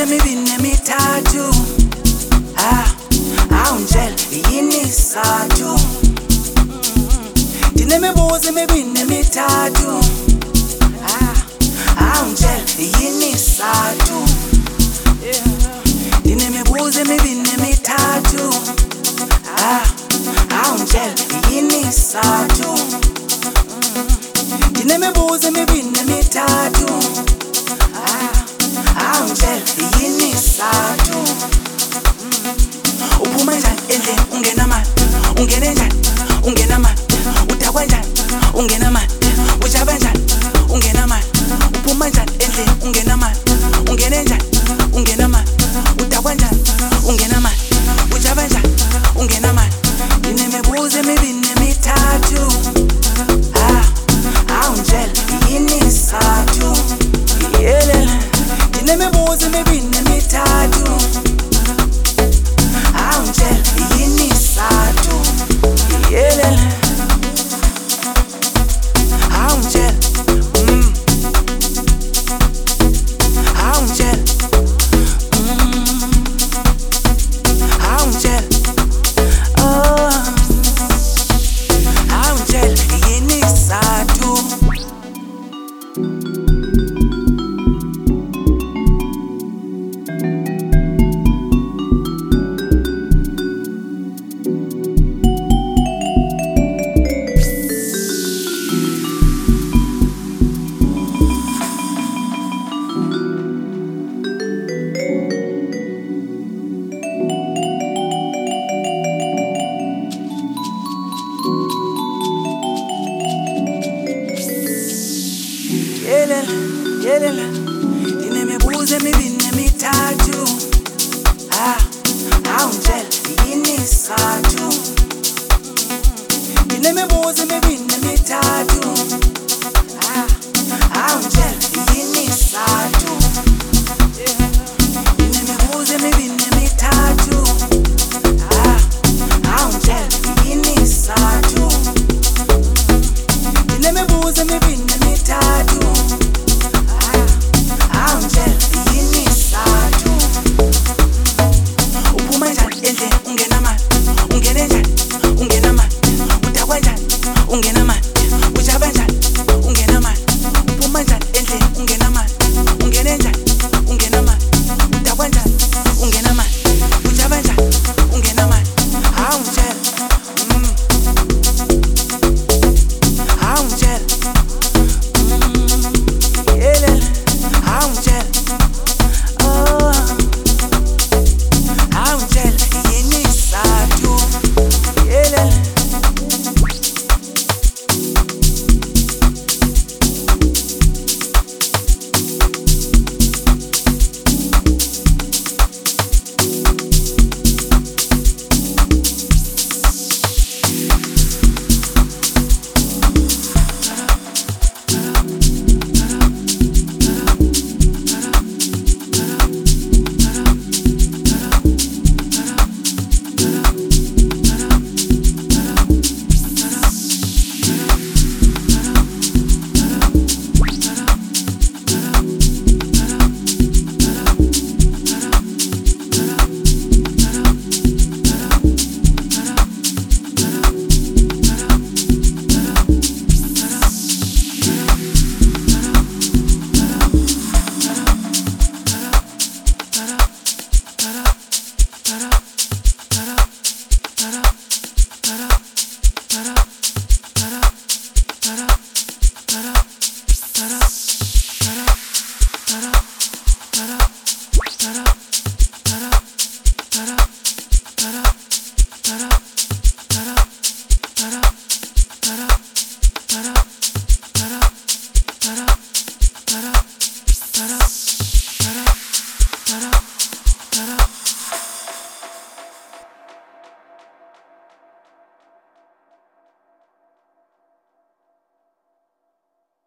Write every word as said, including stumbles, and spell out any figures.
mibini mitatu. Ah, awungitshela yini isizathu. Ndinemibuzo mibini mitatu. Ah, awungitshela yini isizathu. Ndinemibuzo mibini mitatu. Ah, awungitshela yini isizathu. Ndinemibuzo mibini mitatu. Ah, awungitshela yini isizathu. Uphuma njani endlini ungena mali? Ungene njani? Ungena mali. Udakwa njani? Ungena mali. Ujaba njani? Ungena mali. Uphuma njani endlini ungena mali? Ungene njani? Ungena mali. Udakwa njani? Ungena mali. Ujaba njani? Ungena mali. Ndinemibuzo emibini mithathu. Ah, awungitshela yini isizathu. Yelela, ndinemibuzo emibini mithathu. Awungitshela yini isizathu. Yelela, awungitshela, mm. Awungitshela, mm. Awungitshela, oh. Awungitshela yini isizathu. Yelela, yelela, ndinemibuzo emibini mithathu. Ah, awungitshela yini isizathu. Ndinemibuzo emibini mithathu.